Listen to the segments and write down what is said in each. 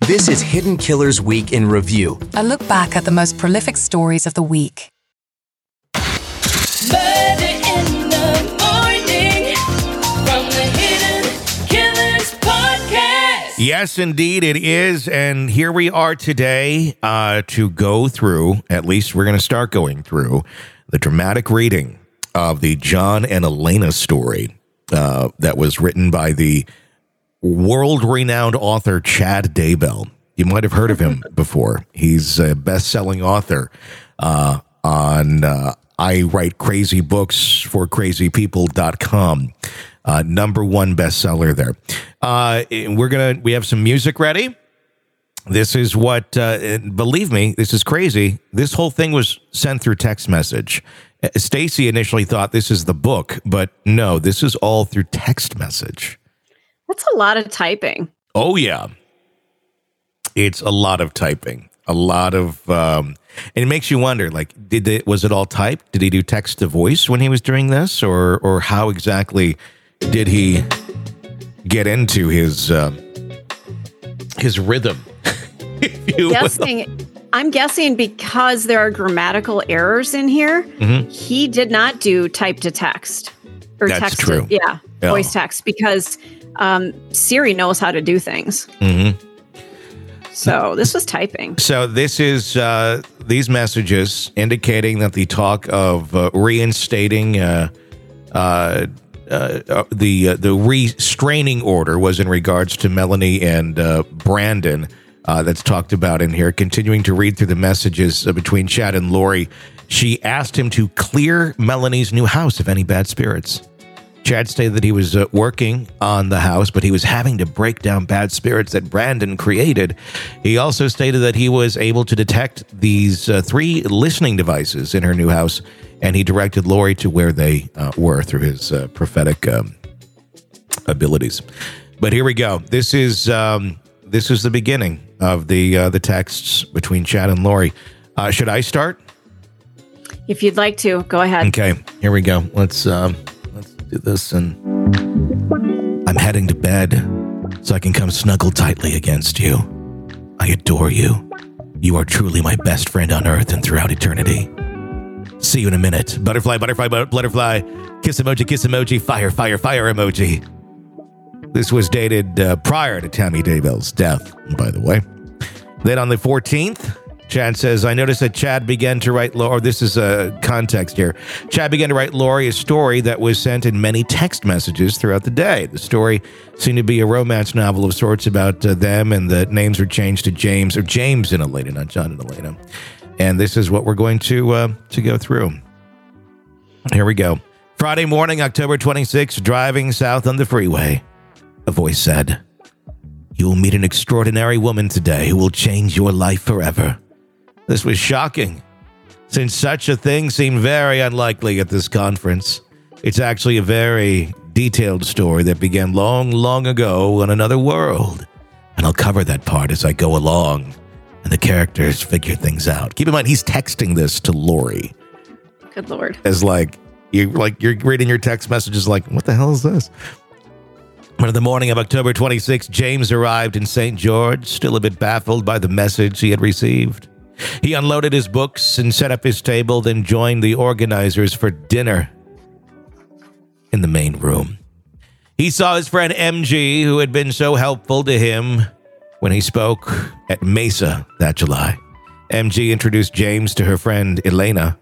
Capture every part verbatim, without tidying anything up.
This is Hidden Killers Week in Review. A look back at the most prolific stories of the week. Murder in the morning from the Hidden Killers podcast. Yes, indeed it is. And here we are today uh, to go through, at least we're going to start going through, the dramatic reading of the John and Elena story uh, that was written by the world-renowned author Chad Daybell. You might have heard of him before. He's a best-selling author uh, on uh, I Write Crazy Books for Crazy People dot com. Uh, number one bestseller there. Uh, we're gonna we have some music ready. This is what, uh, believe me, this is crazy. This whole thing was sent through text message. Stacy initially thought this is the book, but no, this is all through text message. That's a lot of typing. Oh, yeah. It's a lot of typing. A lot of, um, and it makes you wonder, like, did it, was it all typed? Did he do text to voice when he was doing this? Or, or how exactly did he get into his, um, his rhythm? if you guessing, will. I'm guessing because there are grammatical errors in here, mm-hmm. he did not do type to text or That's text. true. To, yeah, yeah, voice text because um, Siri knows how to do things. Mm-hmm. So this was typing. So this is uh, these messages indicating that the talk of uh, reinstating uh, uh, uh, the uh, the restraining order was in regards to Melanie and uh, Brandon. Uh, that's talked about in here. Continuing to read through the messages uh, between Chad and Lori, she asked him to clear Melanie's new house of any bad spirits. Chad stated that he was uh, working on the house, but he was having to break down bad spirits that Brandon created. He also stated that he was able to detect these uh, three listening devices in her new house, and he directed Lori to where they uh, were through his uh, prophetic um, abilities. But here we go. This is um, this is the beginning of the uh, the texts between Chad and Lori. Uh, should I start? If you'd like to, go ahead. Okay, here we go. Let's um, let's do this. And I'm heading to bed so I can come snuggle tightly against you. I adore you. You are truly my best friend on earth and throughout eternity. See you in a minute. Butterfly, butterfly, butterfly. Kiss emoji, kiss emoji. Fire, fire, fire emoji. This was dated uh, prior to Tammy Daybell's death, by the way. Then on the fourteenth, Chad says, I noticed that Chad began to write, or this is a context here. Chad began to write Lori a story that was sent in many text messages throughout the day. The story seemed to be a romance novel of sorts about uh, them, and the names were changed to James, or James and Elena, not John and Elena. And this is what we're going to uh, to go through. Here we go. Friday morning, October twenty-sixth, driving south on the freeway. A voice said, you will meet an extraordinary woman today who will change your life forever. This was shocking, since such a thing seemed very unlikely at this conference. It's actually a very detailed story that began long, long ago on another world. And I'll cover that part as I go along, and the characters figure things out. Keep in mind, he's texting this to Lori. Good Lord. As like, you like you're reading your text messages like, what the hell is this? But in the morning of October twenty-sixth, James arrived in Saint George, still a bit baffled by the message he had received. He unloaded his books and set up his table, then joined the organizers for dinner in the main room. He saw his friend M G, who had been so helpful to him when he spoke at Mesa that July. M G introduced James to her friend Elena.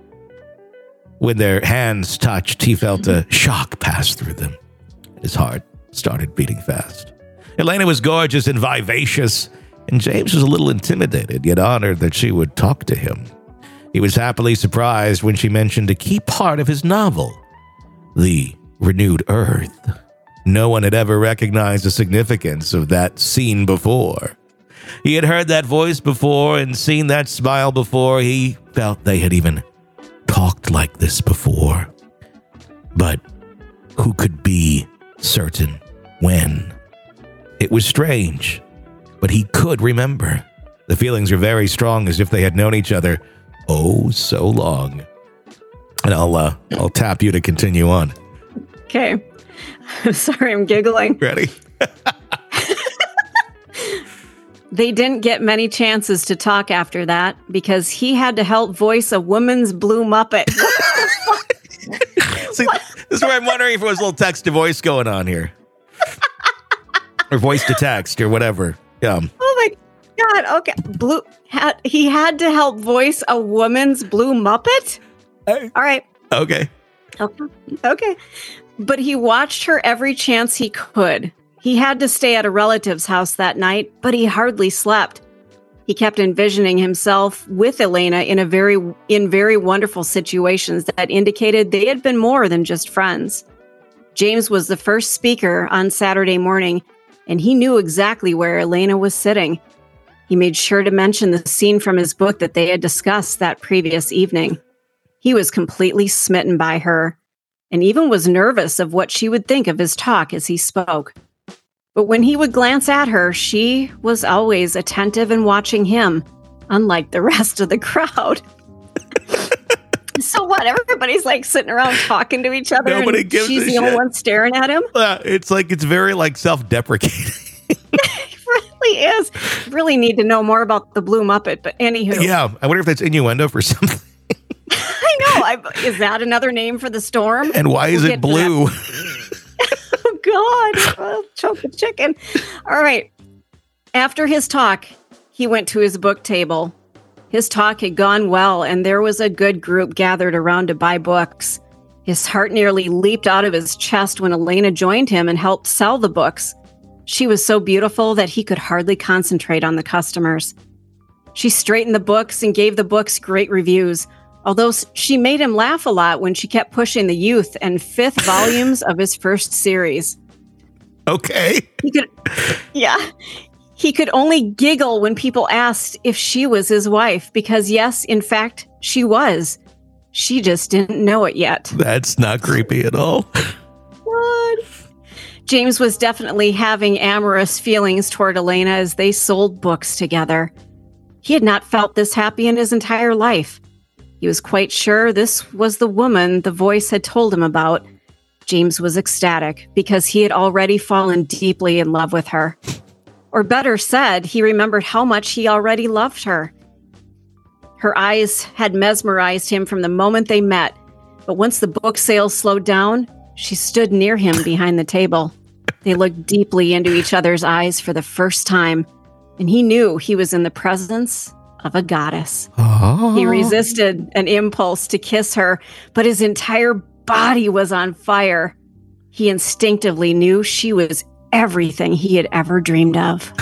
When their hands touched, he felt a shock pass through them. His heart started beating fast. Elena was gorgeous and vivacious, and James was a little intimidated, yet honored that she would talk to him. He was happily surprised when she mentioned a key part of his novel, the renewed Earth. No one had ever recognized the significance of that scene before. He had heard that voice before and seen that smile before. He felt they had even talked like this before. But who could be certain when? It was strange, but he could remember. The feelings were very strong, as if they had known each other oh so long. And I'll uh, I'll tap you to continue on. Okay. I'm sorry, I'm giggling. Ready? They didn't get many chances to talk after that because he had to help voice a woman's blue Muppet. See, this is where I'm wondering if there was a little text to voice going on here. Or voice to text or whatever. Yeah. Oh my God. Okay. Blue had, he had to help voice a woman's blue Muppet? Hey. All right. Okay. Okay. Okay. But he watched her every chance he could. He had to stay at a relative's house that night, but he hardly slept. He kept envisioning himself with Elena in a very in very wonderful situations that indicated they had been more than just friends. James was the first speaker on Saturday morning, and he knew exactly where Elena was sitting. He made sure to mention the scene from his book that they had discussed that previous evening. He was completely smitten by her, and even was nervous of what she would think of his talk as he spoke. But when he would glance at her, she was always attentive and watching him, unlike the rest of the crowd. So what? Everybody's like sitting around talking to each other. Nobody and gives she's a the shit. only one staring at him. Uh, it's like, it's very like self-deprecating. It really is. Really need to know more about the Blue Muppet. But anywho. Yeah. I wonder if that's innuendo for something. I know. I, is that another name for the storm? And why is We'll it get to that. blue? Oh, God. I'll choke the chicken. All right. After his talk, he went to his book table. His talk had gone well, and there was a good group gathered around to buy books. His heart nearly leaped out of his chest when Elena joined him and helped sell the books. She was so beautiful that he could hardly concentrate on the customers. She straightened the books and gave the books great reviews, although she made him laugh a lot when she kept pushing the youth and fifth volumes of his first series. Okay. He could, yeah, he could only giggle when people asked if she was his wife, because yes, in fact, she was. She just didn't know it yet. That's not creepy at all. What? James was definitely having amorous feelings toward Elena as they sold books together. He had not felt this happy in his entire life. He was quite sure this was the woman the voice had told him about. James was ecstatic because he had already fallen deeply in love with her. Or better said, he remembered how much he already loved her. Her eyes had mesmerized him from the moment they met, but once the book sales slowed down, she stood near him behind the table. They looked deeply into each other's eyes for the first time, and he knew he was in the presence of a goddess. Oh. He resisted an impulse to kiss her, but his entire body was on fire. He instinctively knew she was everything he had ever dreamed of.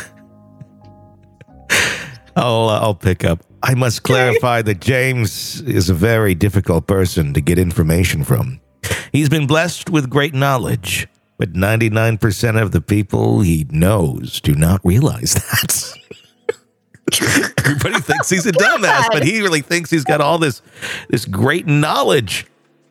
I'll, uh, I'll pick up. I must clarify that James is a very difficult person to get information from. He's been blessed with great knowledge, but ninety-nine percent of the people he knows do not realize that. Everybody thinks he's a dumbass, but he really thinks he's got all this, this great knowledge.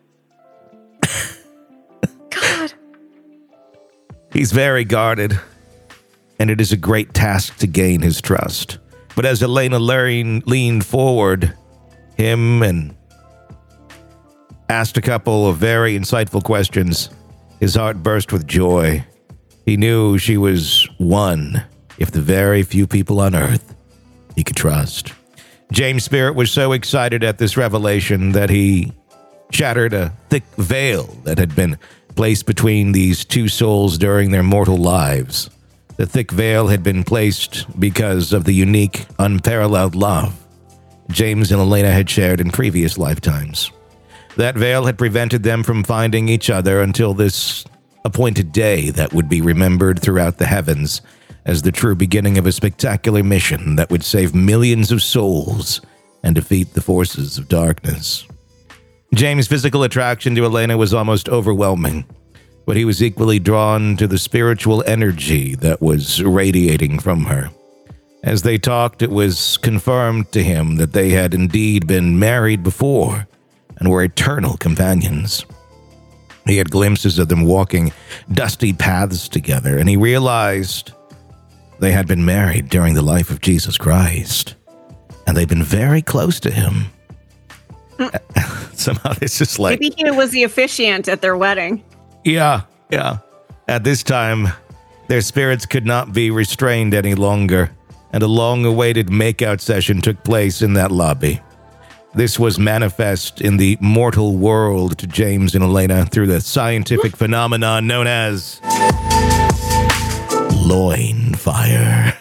God. He's very guarded, and it is a great task to gain his trust. But as Elena lean, leaned forward, him and asked a couple of very insightful questions, his heart burst with joy. He knew she was one, if the very few people on earth he could trust. James' spirit was so excited at this revelation that he shattered a thick veil that had been placed between these two souls during their mortal lives. The thick veil had been placed because of the unique, unparalleled love James and Elena had shared in previous lifetimes. That veil had prevented them from finding each other until this appointed day that would be remembered throughout the heavens as the true beginning of a spectacular mission that would save millions of souls and defeat the forces of darkness. James' physical attraction to Elena was almost overwhelming, but he was equally drawn to the spiritual energy that was radiating from her. As they talked, it was confirmed to him that they had indeed been married before and were eternal companions. He had glimpses of them walking dusty paths together, and he realized they had been married during the life of Jesus Christ, and they'd been very close to him. Somehow it's just like... Maybe he was the officiant at their wedding. Yeah, yeah. At this time, their spirits could not be restrained any longer. and a long-awaited makeout session took place in that lobby. This was manifest in the mortal world to James and Elena through the scientific phenomenon known as loin fire.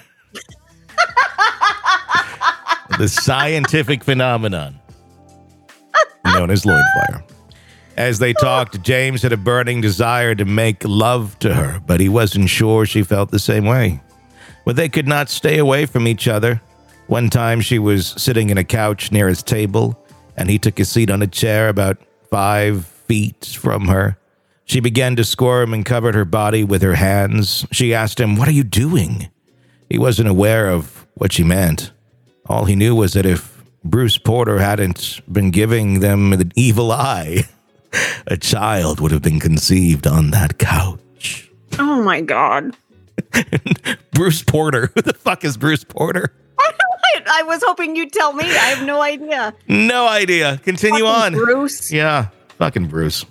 The scientific phenomenon known as loin fire. As they talked, James had a burning desire to make love to her, but he wasn't sure she felt the same way. But they could not stay away from each other. One time she was sitting in a couch near his table, and he took a seat on a chair about five feet from her. She began to squirm and covered her body with her hands. She asked him, "What are you doing?" He wasn't aware of what she meant. All he knew was that if Bruce Porter hadn't been giving them an evil eye, a child would have been conceived on that couch. Oh my God. Bruce Porter. Who the fuck is Bruce Porter? I was hoping you'd tell me. I have no idea. No idea. Continue Fucking on. Bruce. Yeah. Fucking Bruce.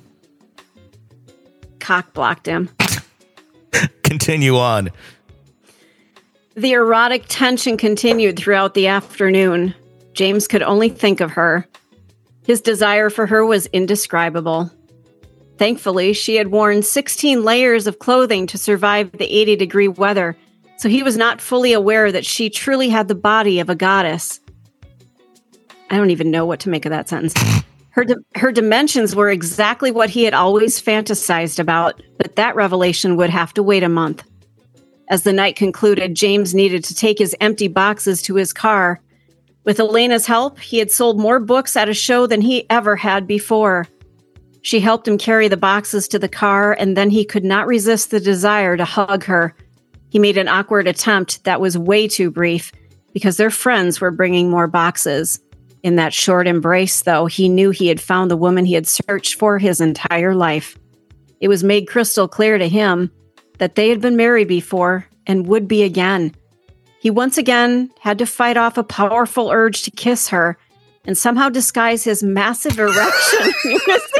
Cock blocked him. Continue on. The erotic tension continued throughout the afternoon. James could only think of her. His desire for her was indescribable. Thankfully, she had worn sixteen layers of clothing to survive the eighty degree weather, so he was not fully aware that she truly had the body of a goddess. I don't even know what to make of that sentence. Her di- her dimensions were exactly what he had always fantasized about, but that revelation would have to wait a month. As the night concluded, James needed to take his empty boxes to his car. With Elena's help, he had sold more books at a show than he ever had before. She helped him carry the boxes to the car, and then he could not resist the desire to hug her. He made an awkward attempt that was way too brief, because their friends were bringing more boxes. In that short embrace, though, he knew he had found the woman he had searched for his entire life. It was made crystal clear to him that they had been married before and would be again. He once again had to fight off a powerful urge to kiss her and somehow disguise his massive erection he was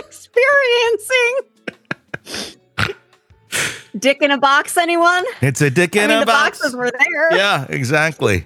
experiencing. Dick in a box, anyone? It's a dick in I mean, a the box. boxes were there. Yeah, exactly.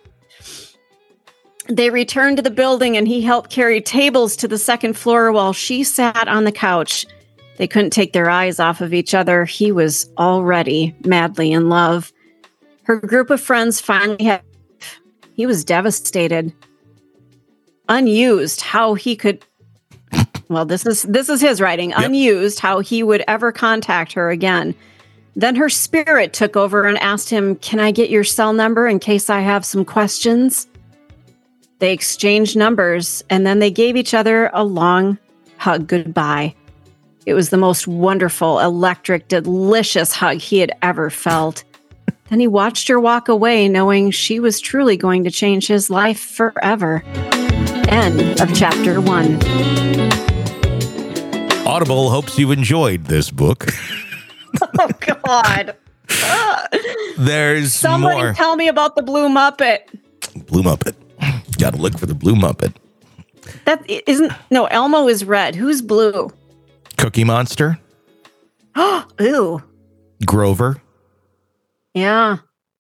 They returned to the building and he helped carry tables to the second floor while she sat on the couch. They couldn't take their eyes off of each other. He was already madly in love. Her group of friends finally had... He was devastated. Unused, how he could... Well, this is this is his writing. Yep. Unused, how he would ever contact her again. Then her spirit took over and asked him, "Can I get your cell number in case I have some questions?" They exchanged numbers, and then they gave each other a long hug goodbye. It was the most wonderful, electric, delicious hug he had ever felt. Then he watched her walk away, knowing she was truly going to change his life forever. End of chapter one. Audible hopes you enjoyed this book. Oh, God. There's Somebody more. tell me about the Blue Muppet. Blue Muppet. Gotta look for the Blue Muppet. That isn't... No, Elmo is red. Who's blue? Cookie Monster. Oh, ew. Grover. Yeah.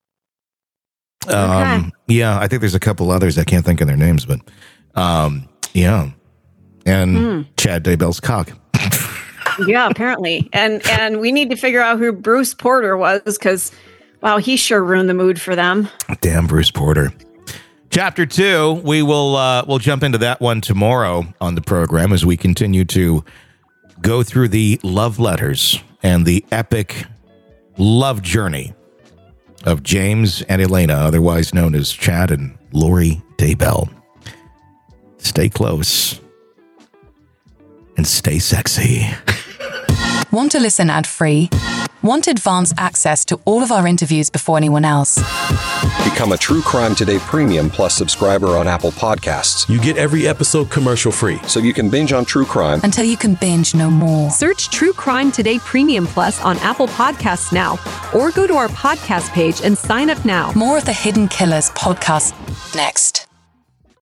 Um, yeah, I think there's a couple others. I can't think of their names, but um, yeah. And Mm. Chad Daybell's cock. Yeah, apparently. And and we need to figure out who Bruce Porter was, because, wow, he sure ruined the mood for them. Damn Bruce Porter. Chapter two, we will uh, we'll jump into that one tomorrow on the program as we continue to go through the love letters and the epic love journey of James and Elena, otherwise known as Chad and Lori Daybell. Stay close and stay sexy. Want to listen ad-free? Want advanced access to all of our interviews before anyone else? Become a True Crime Today Premium Plus subscriber on Apple Podcasts, You get every episode commercial free. so you can binge on True Crime Until you can binge no more. Search True Crime Today Premium Plus on Apple Podcasts now, or go to our podcast page and sign up now. More of the Hidden Killers podcast next.